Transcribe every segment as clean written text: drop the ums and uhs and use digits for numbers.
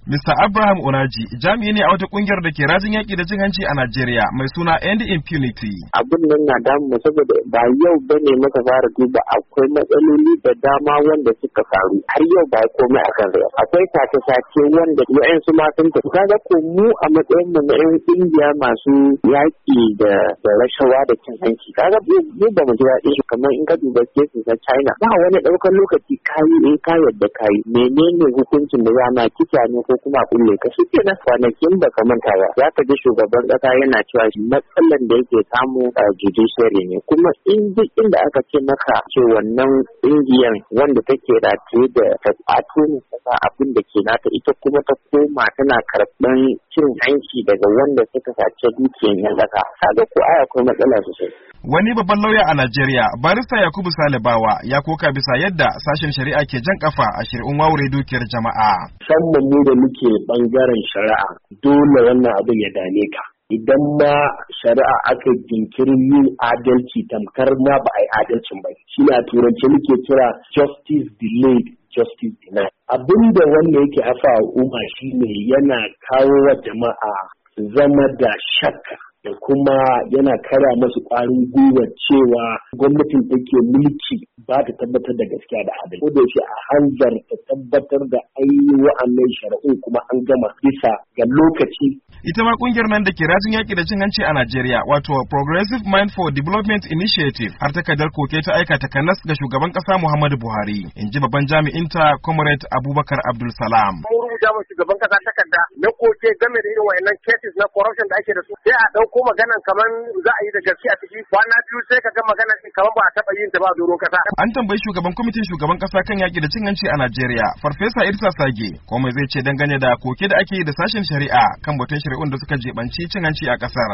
Mr. Abraham Onaji jami'i ne a wata kungiyar da ke rajin yaki da cin hanci a Najeriya mai suna End Impunity. Abin nan na damu saboda ba yau bane muka fara duba akwai matsaloli da dama wanda suka faru har yau ba komai a kan sa. Akwai sace-sace wanda yayan su ma sun tafi. Kaga ko mu a matsayin mu na yan kungiya masu yaki da rashawa da cin hanci. Kaga mu ba mu ji daɗi shi kamar in ka duba cases na China. Ba wani ɗaukar lokaci ka yadda kayi. Menene hukuncin da za ma kisa ne ko kuma kulle ka shi kenan kwanakin ba ka manta ba. Za ka ji shugaban ƙasa yana cewa matsalan da yake samu a judiciary ne kuma duk inda aka ce maka ce wannan ƙungiyar wanda take rataye da tafato ne kasa abin da ke nata ita kuma ta koma tana karɓan cin hanci daga wanda suka sace dukiyar yan ƙasa kaga ko ai akwai matsala sosai. Wani babban lauya a Najeriya, barista Yakubu Salibawa ya koka bisa yadda sashen shari'a ke jan kafa a shari'un wawure dukiyar jama'a. Musamman mu da muke bangaren shari'a dole wannan abin ya dame ka. Idan ma shari'a aka jinkirin yin adalci tamkar ma ba a yi adalcin ba. Shi na turanci muke kira justice delayed, justice denied. Abinda wanda yake afa al'umma shine yana kawo wa jama'a zama da shakka. Da kuma yana kara masu ƙwarin gwiwa cewa gwamnatin take mulki ba ta tabbatar da gaskiya da adalci. Ko da yake a hanzar ta tabbatar da ainihin wa'annan shari'un kuma an gama bisa ga lokaci. Ita ma kungiyar nan da ke rajin yaƙi da cin hanci a Najeriya wato Progressive Mind for Development Initiative har takardar koke ta aika takanas ga shugaban ƙasa Muhammadu Buhari. In ji babban jami'inta Comrade Abubakar Abdul Salam. Mun rubuta wa shugaban ƙasa takarda na koke game da irin wayannan cases na corruption da ake da su. Sai a ɗauko maganan kaman za a yi da gaske a ciki kwana biyu sai ka ga maganan kaman ba a taɓa yin ta ba a doron ƙasa. An tambayi shugaban kwamitin shugaban ƙasa kan yaƙi da cin hanci a Najeriya Farfesa Idrisa Sage komai zai ce dangane da koke da ake yi da sashen shari'a kan batun shari'un da suka jebanci cin hanci a ƙasar.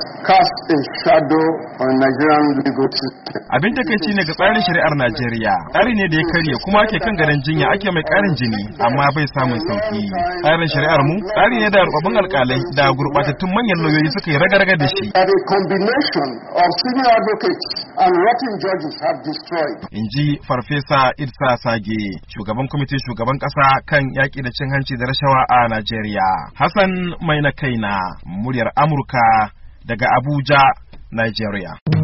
Abin takaici ne ga tsarin shari'ar Najeriya. Tsari ne da ya karye kuma ake kan gadon jinya ake mai ƙarin jini amma bai samun sauki. Tsarin shari'ar mu tsari ne da rubabbun alƙalai da gurɓatattun manyan lauyoyi suka yi raga-raga da shi. In ji Farfesa Idrisa Sage, shugaban kwamitin shugaban ƙasa kan yaƙi da cin hanci da rashawa a Najeriya. Hassan Mai na kaina, muryar Amurka daga Abuja, Nigeria.